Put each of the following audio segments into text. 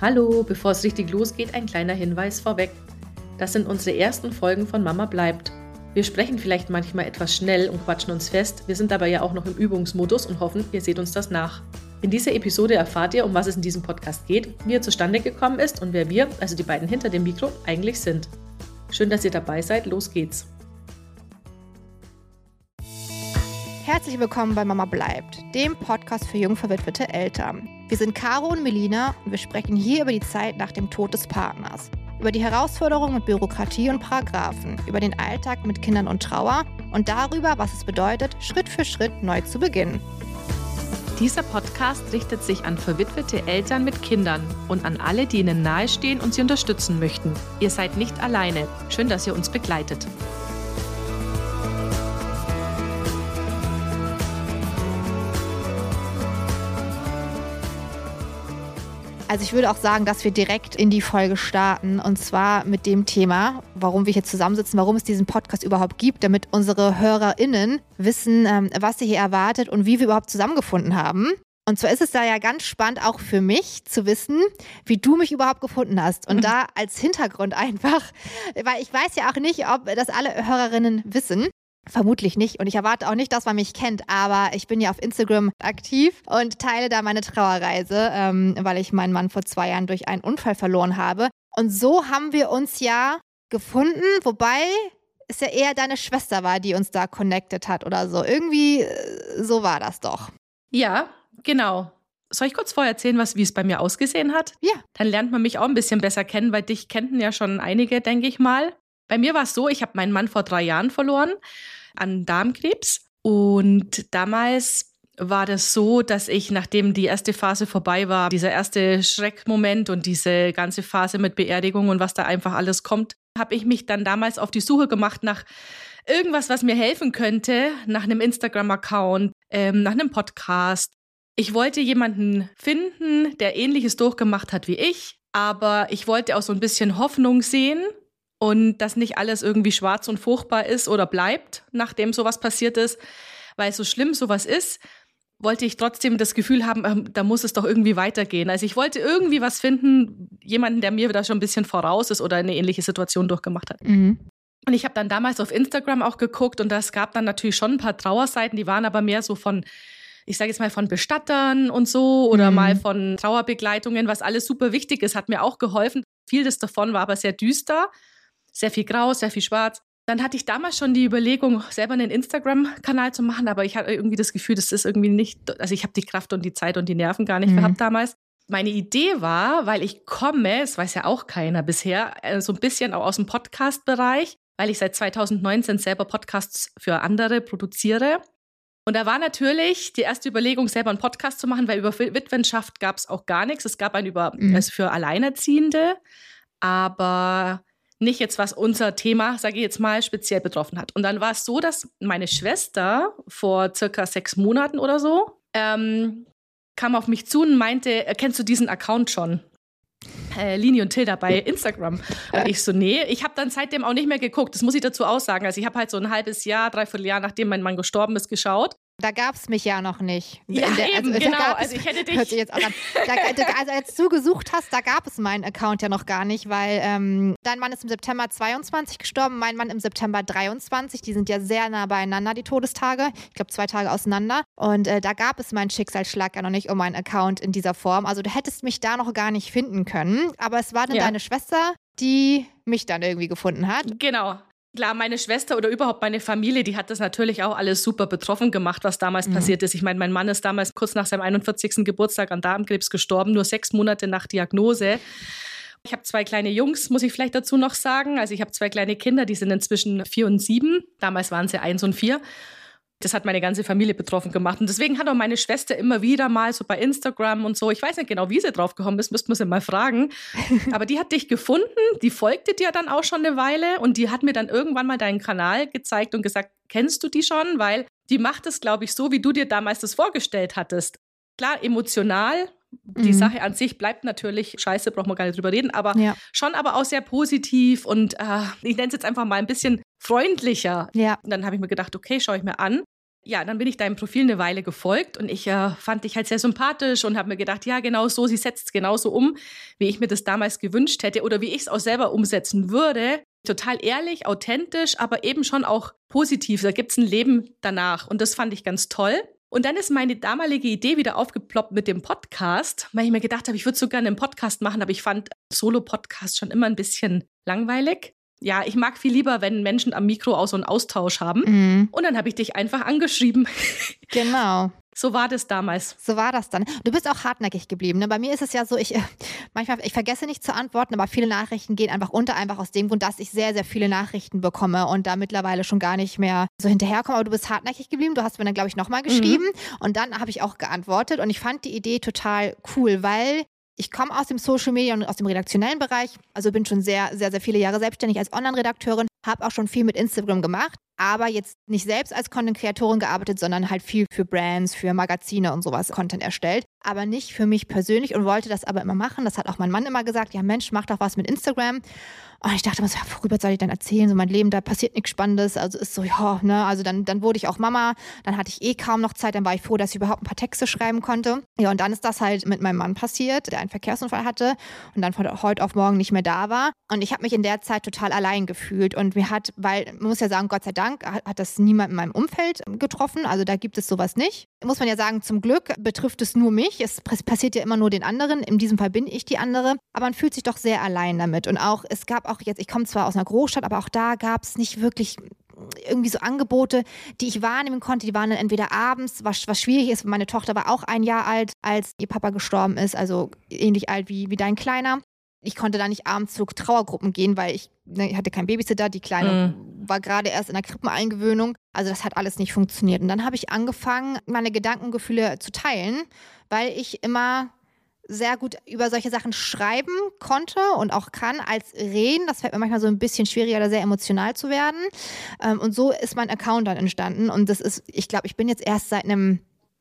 Hallo, bevor es richtig losgeht, ein kleiner Hinweis vorweg. Das sind unsere ersten Folgen von Mama bleibt. Wir sprechen vielleicht manchmal etwas schnell und quatschen uns fest, wir sind dabei ja auch noch im Übungsmodus und hoffen, ihr seht uns das nach. In dieser Episode erfahrt ihr, um was es in diesem Podcast geht, wie er zustande gekommen ist und wer wir, also die beiden hinter dem Mikro, eigentlich sind. Schön, dass ihr dabei seid, los geht's. Herzlich willkommen bei Mama bleibt, dem Podcast für jung verwitwete Eltern. Wir sind Caro und Melina und wir sprechen hier über die Zeit nach dem Tod des Partners, über die Herausforderungen mit Bürokratie und Paragraphen, über den Alltag mit Kindern und Trauer und darüber, was es bedeutet, Schritt für Schritt neu zu beginnen. Dieser Podcast richtet sich an verwitwete Eltern mit Kindern und an alle, die ihnen nahestehen und sie unterstützen möchten. Ihr seid nicht alleine. Schön, dass ihr uns begleitet. Also ich würde auch sagen, dass wir direkt in die Folge starten und zwar mit dem Thema, warum wir hier zusammensitzen, warum es diesen Podcast überhaupt gibt, damit unsere HörerInnen wissen, was sie hier erwartet und wie wir überhaupt zusammengefunden haben. Und zwar ist es da ja ganz spannend auch für mich zu wissen, wie du mich überhaupt gefunden hast. Und da als Hintergrund einfach, weil ich weiß ja auch nicht, ob das alle HörerInnen wissen. Vermutlich nicht und ich erwarte auch nicht, dass man mich kennt, aber ich bin ja auf Instagram aktiv und teile da meine Trauerreise, weil ich meinen Mann vor 2 Jahren durch einen Unfall verloren habe. Und so haben wir uns ja gefunden, wobei es ja eher deine Schwester war, die uns da connected hat oder so. Irgendwie so war das doch. Ja, genau. Soll ich kurz vorher erzählen, wie es bei mir ausgesehen hat? Ja. Dann lernt man mich auch ein bisschen besser kennen, weil dich kannten ja schon einige, denke ich mal. Bei mir war es so, ich habe meinen Mann vor 3 Jahren verloren an Darmkrebs und damals war das so, dass ich, nachdem die erste Phase vorbei war, dieser erste Schreckmoment und diese ganze Phase mit Beerdigung und was da einfach alles kommt, habe ich mich dann damals auf die Suche gemacht nach irgendwas, was mir helfen könnte, nach einem Instagram-Account, nach einem Podcast. Ich wollte jemanden finden, der Ähnliches durchgemacht hat wie ich, aber ich wollte auch so ein bisschen Hoffnung sehen. Und dass nicht alles irgendwie schwarz und furchtbar ist oder bleibt, nachdem sowas passiert ist. Weil so schlimm sowas ist, wollte ich trotzdem das Gefühl haben, da muss es doch irgendwie weitergehen. Also ich wollte irgendwie was finden, jemanden, der mir da schon ein bisschen voraus ist oder eine ähnliche Situation durchgemacht hat. Mhm. Und ich habe dann damals auf Instagram auch geguckt und das gab dann natürlich schon ein paar Trauerseiten, die waren aber mehr so von, ich sage jetzt mal von Bestattern und so oder mal von Trauerbegleitungen, was alles super wichtig ist, hat mir auch geholfen. Vieles davon war aber sehr düster. Sehr viel grau, sehr viel schwarz. Dann hatte ich damals schon die Überlegung, selber einen Instagram-Kanal zu machen, aber ich hatte irgendwie das Gefühl, das ist irgendwie nicht, also ich habe die Kraft und die Zeit und die Nerven gar nicht gehabt damals. Meine Idee war, weil ich komme, das weiß ja auch keiner bisher, so ein bisschen auch aus dem Podcast-Bereich, weil ich seit 2019 selber Podcasts für andere produziere. Und da war natürlich die erste Überlegung, selber einen Podcast zu machen, weil über Witwenschaft gab es auch gar nichts. Es gab einen also für Alleinerziehende, aber nicht jetzt, was unser Thema, sage ich jetzt mal, speziell betroffen hat. Und dann war es so, dass meine Schwester vor circa 6 Monaten oder so kam auf mich zu und meinte, kennst du diesen Account schon? Lini und Tilda bei Instagram. Und ich so, nee. Ich habe dann seitdem auch nicht mehr geguckt. Das muss ich dazu aussagen. Also ich habe halt so ein halbes Jahr, 3/4 Jahr, nachdem mein Mann gestorben ist, geschaut. Da gab es mich ja noch nicht. Ja, eben, genau. Also ich hätte dich... Hört sich jetzt auch an. Also als du gesucht hast, da gab es meinen Account ja noch gar nicht, weil dein Mann ist im September 22 gestorben, mein Mann im September 23. Die sind ja sehr nah beieinander, die Todestage. Ich glaube, 2 Tage auseinander. Und da gab es meinen Schicksalsschlag ja noch nicht um meinen Account in dieser Form. Also du hättest mich da noch gar nicht finden können. Aber es war dann deine Schwester, die mich dann irgendwie gefunden hat. Genau. Klar, meine Schwester oder überhaupt meine Familie, die hat das natürlich auch alles super betroffen gemacht, was damals passiert ist. Ich meine, mein Mann ist damals kurz nach seinem 41. Geburtstag an Darmkrebs gestorben, nur 6 Monate nach Diagnose. Ich habe 2 kleine Jungs, muss ich vielleicht dazu noch sagen. Also ich habe 2 kleine Kinder, die sind inzwischen 4 und 7. Damals waren sie 1 und 4. Das hat meine ganze Familie betroffen gemacht. Und deswegen hat auch meine Schwester immer wieder mal so bei Instagram und so, ich weiß nicht genau, wie sie drauf gekommen ist, müsste man sie mal fragen. Aber die hat dich gefunden, die folgte dir dann auch schon eine Weile und die hat mir dann irgendwann mal deinen Kanal gezeigt und gesagt, kennst du die schon? Weil die macht es, glaube ich, so, wie du dir damals das vorgestellt hattest. Klar, emotional. Die Sache an sich bleibt natürlich scheiße, brauchen wir gar nicht drüber reden, aber schon aber auch sehr positiv und ich nenne es jetzt einfach mal ein bisschen freundlicher. Ja. Und dann habe ich mir gedacht, okay, schaue ich mir an. Ja, dann bin ich deinem Profil eine Weile gefolgt und ich fand dich halt sehr sympathisch und habe mir gedacht, ja, genau so, sie setzt es genauso um, wie ich mir das damals gewünscht hätte oder wie ich es auch selber umsetzen würde. Total ehrlich, authentisch, aber eben schon auch positiv. Da gibt es ein Leben danach und das fand ich ganz toll. Und dann ist meine damalige Idee wieder aufgeploppt mit dem Podcast, weil ich mir gedacht habe, ich würde so gerne einen Podcast machen, aber ich fand Solo-Podcast schon immer ein bisschen langweilig. Ja, ich mag viel lieber, wenn Menschen am Mikro auch so einen Austausch haben. Mhm. Und dann habe ich dich einfach angeschrieben. Genau. So war das damals. So war das dann. Du bist auch hartnäckig geblieben. Ne? Bei mir ist es ja so, ich vergesse nicht zu antworten, aber viele Nachrichten gehen einfach unter, einfach aus dem Grund, dass ich sehr, sehr viele Nachrichten bekomme und da mittlerweile schon gar nicht mehr so hinterherkomme. Aber du bist hartnäckig geblieben. Du hast mir dann, glaube ich, nochmal geschrieben und dann habe ich auch geantwortet und ich fand die Idee total cool, weil ich komme aus dem Social Media und aus dem redaktionellen Bereich, also bin schon sehr, sehr, sehr viele Jahre selbstständig als Online-Redakteurin, habe auch schon viel mit Instagram gemacht, aber jetzt nicht selbst als Content-Kreatorin gearbeitet, sondern halt viel für Brands, für Magazine und sowas Content erstellt, aber nicht für mich persönlich und wollte das aber immer machen. Das hat auch mein Mann immer gesagt, ja Mensch, mach doch was mit Instagram. Und ich dachte immer so, ja, worüber soll ich denn erzählen? So mein Leben, da passiert nichts Spannendes. Also ist so, ja, ne, also dann wurde ich auch Mama. Dann hatte ich kaum noch Zeit. Dann war ich froh, dass ich überhaupt ein paar Texte schreiben konnte. Ja, und dann ist das halt mit meinem Mann passiert, der einen Verkehrsunfall hatte und dann von heute auf morgen nicht mehr da war. Und ich habe mich in der Zeit total allein gefühlt. Und weil, man muss ja sagen, Gott sei Dank hat das niemand in meinem Umfeld getroffen. Also da gibt es sowas nicht. Muss man ja sagen, zum Glück betrifft es nur mich. Es passiert ja immer nur den anderen. In diesem Fall bin ich die andere. Aber man fühlt sich doch sehr allein damit. Und auch, es gab auch jetzt, ich komme zwar aus einer Großstadt, aber auch da gab es nicht wirklich irgendwie so Angebote, die ich wahrnehmen konnte. Die waren dann entweder abends, was schwierig ist. Meine Tochter war auch 1 Jahr alt, als ihr Papa gestorben ist. Also ähnlich alt wie dein Kleiner. Ich konnte da nicht abends zu Trauergruppen gehen, weil ich hatte keinen Babysitter. Die Kleine war gerade erst in der Krippeneingewöhnung. Also das hat alles nicht funktioniert. Und dann habe ich angefangen, meine Gedankengefühle zu teilen, weil ich immer sehr gut über solche Sachen schreiben konnte und auch kann, als reden. Das fällt mir manchmal so ein bisschen schwieriger, da sehr emotional zu werden. Und so ist mein Account dann entstanden. Und das ist, ich glaube, ich bin jetzt erst seit einem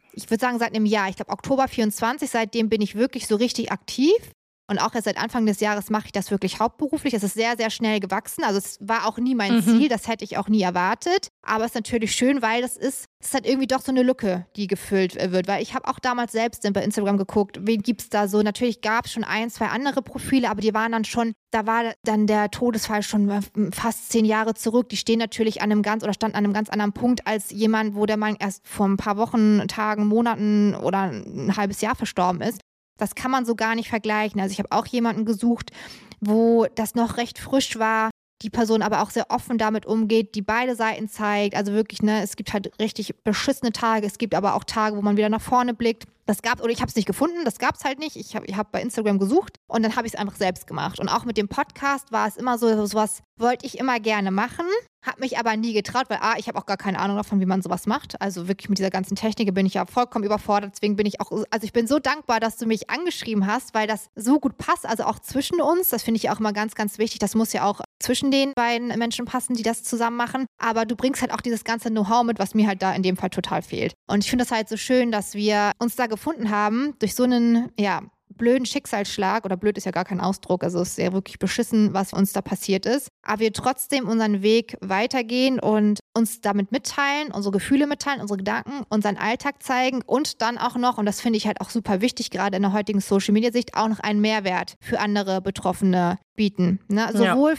Jahr, ich glaube Oktober 24, seitdem bin ich wirklich so richtig aktiv. Und auch erst seit Anfang des Jahres mache ich das wirklich hauptberuflich. Es ist sehr, sehr schnell gewachsen. Also es war auch nie mein Ziel, das hätte ich auch nie erwartet. Aber es ist natürlich schön, weil es ist halt irgendwie doch so eine Lücke, die gefüllt wird. Weil ich habe auch damals selbst bei Instagram geguckt, wen gibt es da so. Natürlich gab es schon 1, 2 andere Profile, aber die waren dann schon, da war dann der Todesfall schon fast 10 Jahre zurück. Die standen an einem ganz anderen Punkt als jemand, wo der Mann erst vor ein paar Wochen, Tagen, Monaten oder ein halbes Jahr verstorben ist. Das kann man so gar nicht vergleichen. Also ich habe auch jemanden gesucht, wo das noch recht frisch war, die Person aber auch sehr offen damit umgeht, die beide Seiten zeigt. Also wirklich, es gibt halt richtig beschissene Tage, es gibt aber auch Tage, wo man wieder nach vorne blickt. Ich habe es nicht gefunden, das gab es halt nicht. Ich hab bei Instagram gesucht und dann habe ich es einfach selbst gemacht. Und auch mit dem Podcast war es immer so, sowas wollte ich immer gerne machen, habe mich aber nie getraut, weil ich habe auch gar keine Ahnung davon, wie man sowas macht. Also wirklich mit dieser ganzen Technik bin ich ja vollkommen überfordert. Deswegen bin ich auch, also ich bin so dankbar, dass du mich angeschrieben hast, weil das so gut passt, also auch zwischen uns. Das finde ich auch immer ganz, ganz wichtig. Das muss ja auch zwischen den beiden Menschen passen, die das zusammen machen. Aber du bringst halt auch dieses ganze Know-how mit, was mir halt da in dem Fall total fehlt. Und ich finde das halt so schön, dass wir uns da gefunden haben durch so einen, blöden Schicksalsschlag, oder blöd ist ja gar kein Ausdruck, also es ist ja wirklich beschissen, was uns da passiert ist, aber wir trotzdem unseren Weg weitergehen und uns damit mitteilen, unsere Gefühle mitteilen, unsere Gedanken, unseren Alltag zeigen und dann auch noch, und das finde ich halt auch super wichtig, gerade in der heutigen Social-Media-Sicht, auch noch einen Mehrwert für andere Betroffene bieten. Ne? Sowohl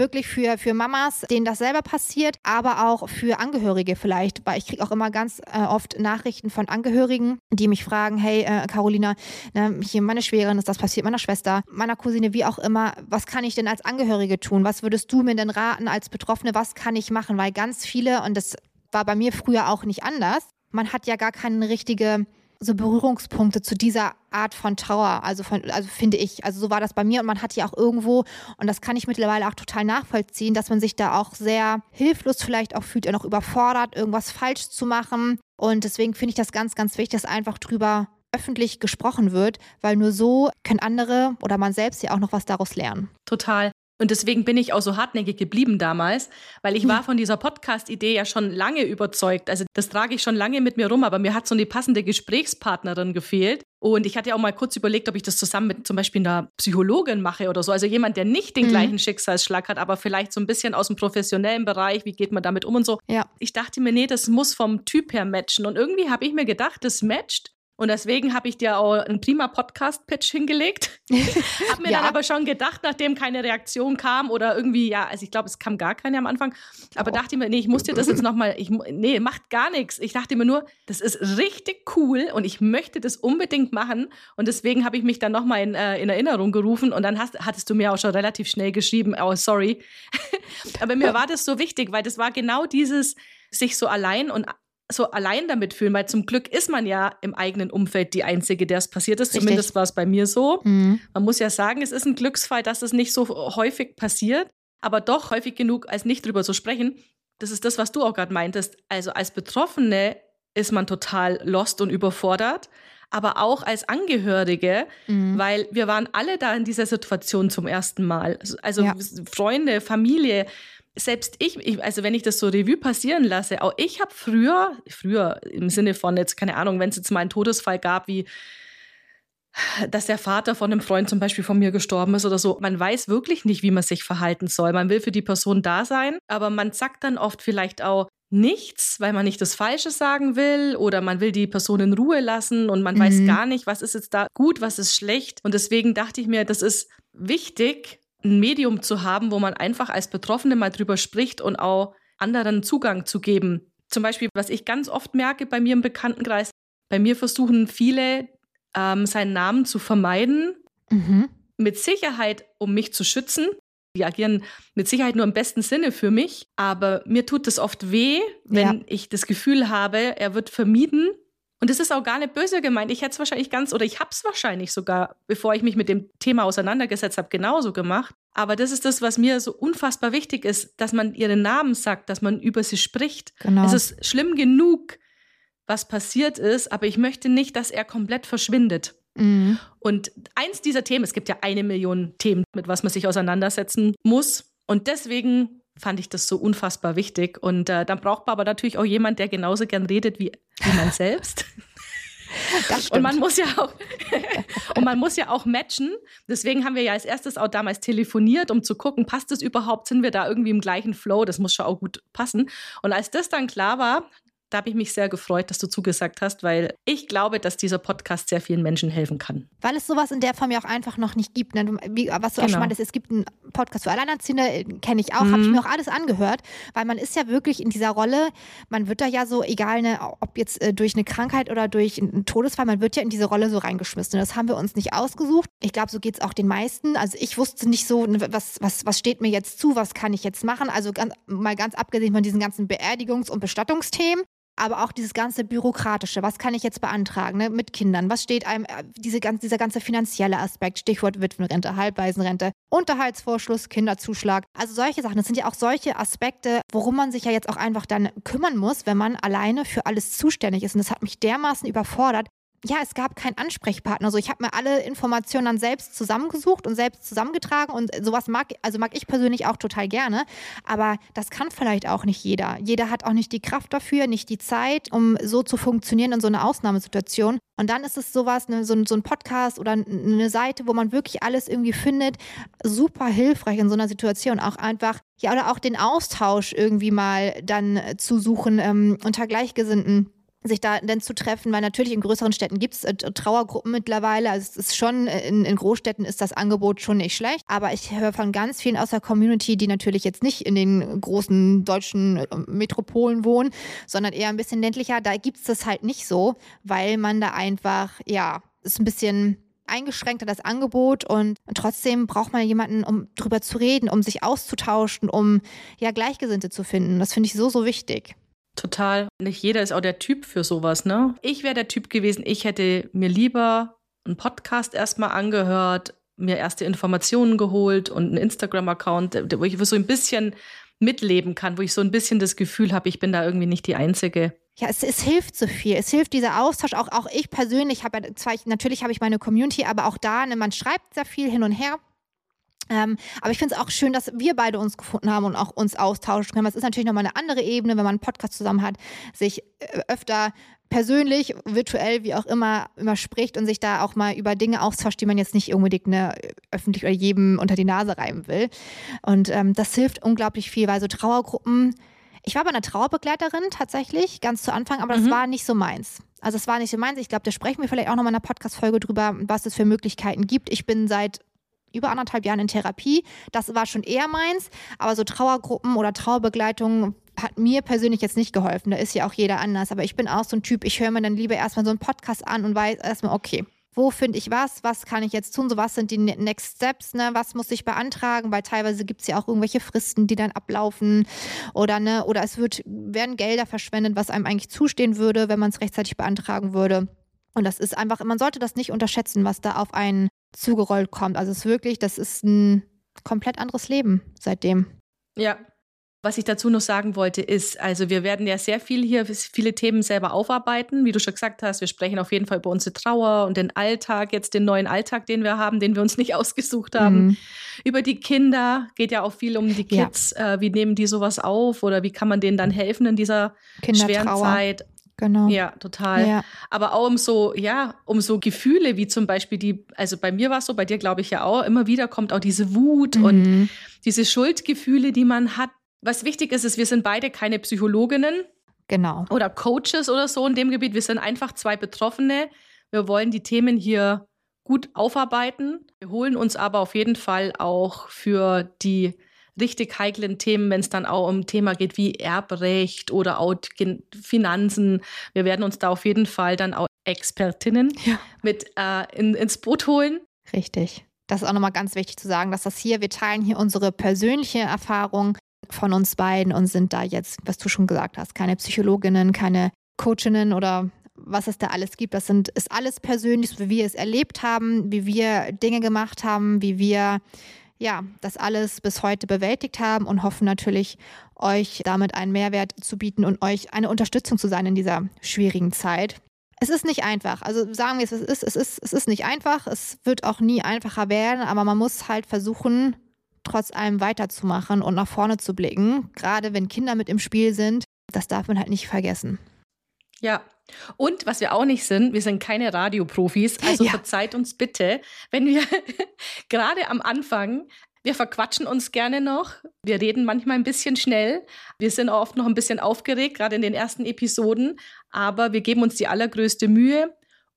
für Mamas, denen das selber passiert, aber auch für Angehörige vielleicht, weil ich kriege auch immer ganz oft Nachrichten von Angehörigen, die mich fragen, hey Carolina, hier meine Schwägerin ist das passiert, meiner Schwester, meiner Cousine, wie auch immer, was kann ich denn als Angehörige tun? Was würdest du mir denn raten als Betroffene, was kann ich machen? Weil ganz viele, und das war bei mir früher auch nicht anders, man hat ja gar keine richtige so Berührungspunkte zu dieser Art von Trauer, also finde ich. Also so war das bei mir und man hat ja auch irgendwo, und das kann ich mittlerweile auch total nachvollziehen, dass man sich da auch sehr hilflos vielleicht auch fühlt, auch überfordert, irgendwas falsch zu machen. Und deswegen finde ich das ganz, ganz wichtig, dass einfach drüber öffentlich gesprochen wird, weil nur so können andere oder man selbst ja auch noch was daraus lernen. Total. Und deswegen bin ich auch so hartnäckig geblieben damals, weil ich war von dieser Podcast-Idee ja schon lange überzeugt. Also das trage ich schon lange mit mir rum, aber mir hat so eine passende Gesprächspartnerin gefehlt. Und ich hatte ja auch mal kurz überlegt, ob ich das zusammen mit zum Beispiel einer Psychologin mache oder so. Also jemand, der nicht den gleichen Schicksalsschlag hat, aber vielleicht so ein bisschen aus dem professionellen Bereich, wie geht man damit um und so. Ja. Ich dachte mir, nee, das muss vom Typ her matchen. Und irgendwie habe ich mir gedacht, das matcht. Und deswegen habe ich dir auch einen prima Podcast-Pitch hingelegt. Habe mir dann aber schon gedacht, nachdem keine Reaktion kam oder irgendwie, also ich glaube, es kam gar keine am Anfang. Aber dachte ich mir, nee, ich muss dir das jetzt nochmal, nee, macht gar nichts. Ich dachte mir nur, das ist richtig cool und ich möchte das unbedingt machen. Und deswegen habe ich mich dann nochmal in Erinnerung gerufen und dann hattest du mir auch schon relativ schnell geschrieben, oh, sorry. Aber mir war das so wichtig, weil das war genau dieses, sich so allein damit fühlen, weil zum Glück ist man ja im eigenen Umfeld die Einzige, der es passiert ist. Richtig. Zumindest war es bei mir so. Man muss ja sagen, es ist ein Glücksfall, dass es nicht so häufig passiert, aber doch häufig genug, als nicht drüber zu sprechen. Das ist das, was du auch gerade meintest. Also als Betroffene ist man total lost und überfordert, aber auch als Angehörige, weil wir waren alle da in dieser Situation zum ersten Mal. Also Freunde, Familie. Selbst ich, also wenn ich das so Revue passieren lasse, auch ich habe früher im Sinne von jetzt, keine Ahnung, wenn es jetzt mal einen Todesfall gab, wie dass der Vater von einem Freund zum Beispiel von mir gestorben ist oder so, man weiß wirklich nicht, wie man sich verhalten soll. Man will für die Person da sein, aber man sagt dann oft vielleicht auch nichts, weil man nicht das Falsche sagen will oder man will die Person in Ruhe lassen und man weiß gar nicht, was ist jetzt da gut, was ist schlecht. Und deswegen dachte ich mir, das ist wichtig, ein Medium zu haben, wo man einfach als Betroffene mal drüber spricht und auch anderen Zugang zu geben. Zum Beispiel, was ich ganz oft merke bei mir im Bekanntenkreis, bei mir versuchen viele, seinen Namen zu vermeiden, mit Sicherheit, um mich zu schützen. Die agieren mit Sicherheit nur im besten Sinne für mich, aber mir tut es oft weh, wenn ich das Gefühl habe, er wird vermieden. Und das ist auch gar nicht böse gemeint. Ich hätte es wahrscheinlich ich habe es wahrscheinlich sogar, bevor ich mich mit dem Thema auseinandergesetzt habe, genauso gemacht. Aber das ist das, was mir so unfassbar wichtig ist, dass man ihren Namen sagt, dass man über sie spricht. Genau. Es ist schlimm genug, was passiert ist, aber ich möchte nicht, dass er komplett verschwindet. Und eins dieser Themen, es gibt ja 1 Million Themen, mit was man sich auseinandersetzen muss. Und deswegen fand ich das so unfassbar wichtig. Und dann braucht man aber natürlich auch jemand, der genauso gern redet wie man selbst. Das stimmt. Und man muss ja auch matchen. Deswegen haben wir ja als erstes auch damals telefoniert, um zu gucken, passt das überhaupt? Sind wir da irgendwie im gleichen Flow? Das muss schon auch gut passen. Und als das dann klar war, da habe ich mich sehr gefreut, dass du zugesagt hast, weil ich glaube, dass dieser Podcast sehr vielen Menschen helfen kann. Weil es sowas in der Form ja auch einfach noch nicht gibt. Ne? Was du auch schon meintest, es gibt einen Podcast für Alleinerziehende, kenne ich auch, habe ich mir auch alles angehört, weil man ist ja wirklich in dieser Rolle, man wird da ja so, egal, ne, ob jetzt durch eine Krankheit oder durch einen Todesfall, man wird ja in diese Rolle so reingeschmissen. Das haben wir uns nicht ausgesucht. Ich glaube, so geht es auch den meisten. Also ich wusste nicht so, was steht mir jetzt zu, was kann ich jetzt machen? Also ganz abgesehen von diesen ganzen Beerdigungs- und Bestattungsthemen. Aber auch dieses ganze Bürokratische, was kann ich jetzt beantragen, ne, mit Kindern, was steht einem, dieser ganze finanzielle Aspekt, Stichwort Witwenrente, Halbwaisenrente, Unterhaltsvorschluss, Kinderzuschlag, also solche Sachen, das sind ja auch solche Aspekte, worum man sich ja jetzt auch einfach dann kümmern muss, wenn man alleine für alles zuständig ist und das hat mich dermaßen überfordert. Ja, es gab keinen Ansprechpartner. Also ich habe mir alle Informationen dann selbst zusammengesucht und selbst zusammengetragen und sowas mag ich persönlich auch total gerne. Aber das kann vielleicht auch nicht jeder. Jeder hat auch nicht die Kraft dafür, nicht die Zeit, um so zu funktionieren in so einer Ausnahmesituation. Und dann ist es sowas, so ein Podcast oder eine Seite, wo man wirklich alles irgendwie findet, super hilfreich in so einer Situation. Auch einfach, ja, oder auch den Austausch irgendwie mal dann zu suchen unter Gleichgesinnten. Sich da denn zu treffen, weil natürlich in größeren Städten gibt es Trauergruppen mittlerweile. Also es ist schon, in Großstädten ist das Angebot schon nicht schlecht. Aber ich höre von ganz vielen aus der Community, die natürlich jetzt nicht in den großen deutschen Metropolen wohnen, sondern eher ein bisschen ländlicher. Da gibt es das halt nicht so, weil man da einfach, ja, ist ein bisschen eingeschränkter das Angebot und trotzdem braucht man jemanden, um drüber zu reden, um sich auszutauschen, um ja Gleichgesinnte zu finden. Das finde ich so, so wichtig. Total. Nicht jeder ist auch der Typ für sowas, ne? Ich wäre der Typ gewesen, ich hätte mir lieber einen Podcast erstmal angehört, mir erste Informationen geholt und einen Instagram-Account, wo ich so ein bisschen mitleben kann, wo ich so ein bisschen das Gefühl habe, ich bin da irgendwie nicht die Einzige. Ja, es hilft so viel. Es hilft dieser Austausch. Auch ich persönlich habe ja natürlich habe ich meine Community, aber auch da, ne, man schreibt sehr viel hin und her. Aber ich finde es auch schön, dass wir beide uns gefunden haben und auch uns austauschen können. Das ist natürlich nochmal eine andere Ebene, wenn man einen Podcast zusammen hat, sich öfter persönlich, virtuell, wie auch immer spricht und sich da auch mal über Dinge austauscht, die man jetzt nicht unbedingt öffentlich oder jedem unter die Nase reiben will. Und das hilft unglaublich viel, weil so Trauergruppen, ich war bei einer Trauerbegleiterin tatsächlich, ganz zu Anfang, aber das war nicht so meins. Also es war nicht so meins. Ich glaube, da sprechen wir vielleicht auch nochmal in einer Podcast-Folge drüber, was es für Möglichkeiten gibt. Ich bin seit über 1,5 Jahren in Therapie. Das war schon eher meins, aber so Trauergruppen oder Trauerbegleitung hat mir persönlich jetzt nicht geholfen. Da ist ja auch jeder anders. Aber ich bin auch so ein Typ, ich höre mir dann lieber erstmal so einen Podcast an und weiß erstmal, okay, wo finde ich was kann ich jetzt tun, so was sind die Next Steps, ne? Was muss ich beantragen, weil teilweise gibt es ja auch irgendwelche Fristen, die dann ablaufen oder es werden Gelder verschwendet, was einem eigentlich zustehen würde, wenn man es rechtzeitig beantragen würde. Und das ist einfach, man sollte das nicht unterschätzen, was da auf einen zugerollt kommt. Also es ist wirklich, das ist ein komplett anderes Leben seitdem. Ja, was ich dazu noch sagen wollte ist, also wir werden ja sehr viele Themen selber aufarbeiten. Wie du schon gesagt hast, wir sprechen auf jeden Fall über unsere Trauer und den Alltag, jetzt den neuen Alltag, den wir haben, den wir uns nicht ausgesucht haben. Über die Kinder, geht ja auch viel um die Kids. Ja. Wie nehmen die sowas auf oder wie kann man denen dann helfen in dieser schweren Zeit? Genau. Ja, total. Ja. Aber auch um so Gefühle wie zum Beispiel also bei mir war es so, bei dir glaube ich ja auch, immer wieder kommt auch diese Wut und diese Schuldgefühle, die man hat. Was wichtig ist, wir sind beide keine Psychologinnen. Genau. Oder Coaches oder so in dem Gebiet. Wir sind einfach 2 Betroffene. Wir wollen die Themen hier gut aufarbeiten. Wir holen uns aber auf jeden Fall auch für die richtig heiklen Themen, wenn es dann auch um Thema geht wie Erbrecht oder auch Finanzen. Wir werden uns da auf jeden Fall dann auch Expertinnen mit ins Boot holen. Richtig. Das ist auch nochmal ganz wichtig zu sagen, dass wir teilen hier unsere persönliche Erfahrung von uns beiden und sind da jetzt, was du schon gesagt hast, keine Psychologinnen, keine Coachinnen oder was es da alles gibt. Ist alles persönlich, wie wir es erlebt haben, wie wir Dinge gemacht haben, wie wir das alles bis heute bewältigt haben und hoffen natürlich, euch damit einen Mehrwert zu bieten und euch eine Unterstützung zu sein in dieser schwierigen Zeit. Es ist nicht einfach. Also sagen wir es ist. Es ist nicht einfach. Es wird auch nie einfacher werden, aber man muss halt versuchen, trotz allem weiterzumachen und nach vorne zu blicken. Gerade wenn Kinder mit im Spiel sind, das darf man halt nicht vergessen. Ja. Und was wir auch nicht sind, wir sind keine Radioprofis, also verzeiht uns bitte, wenn wir gerade am Anfang, wir verquatschen uns gerne noch, wir reden manchmal ein bisschen schnell, wir sind auch oft noch ein bisschen aufgeregt, gerade in den ersten Episoden, aber wir geben uns die allergrößte Mühe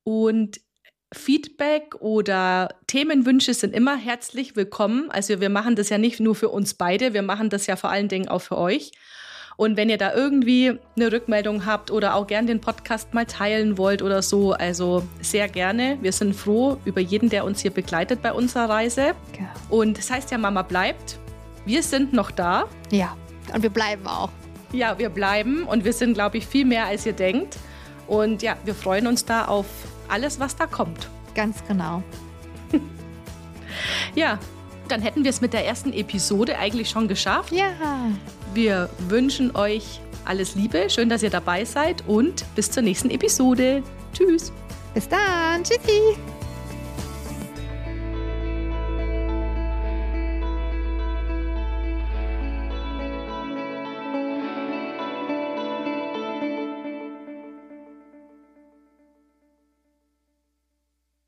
und Feedback oder Themenwünsche sind immer herzlich willkommen. Also wir machen das ja nicht nur für uns beide, wir machen das ja vor allen Dingen auch für euch. Und wenn ihr da irgendwie eine Rückmeldung habt oder auch gern den Podcast mal teilen wollt oder so, also sehr gerne. Wir sind froh über jeden, der uns hier begleitet bei unserer Reise. Ja. Und das heißt ja, Mama bleibt. Wir sind noch da. Ja, und wir bleiben auch. Ja, wir bleiben und wir sind, glaube ich, viel mehr, als ihr denkt. Und ja, wir freuen uns da auf alles, was da kommt. Ganz genau. Ja, dann hätten wir es mit der ersten Episode eigentlich schon geschafft. Ja. Wir wünschen euch alles Liebe, schön, dass ihr dabei seid und bis zur nächsten Episode. Tschüss. Bis dann. Tschüssi.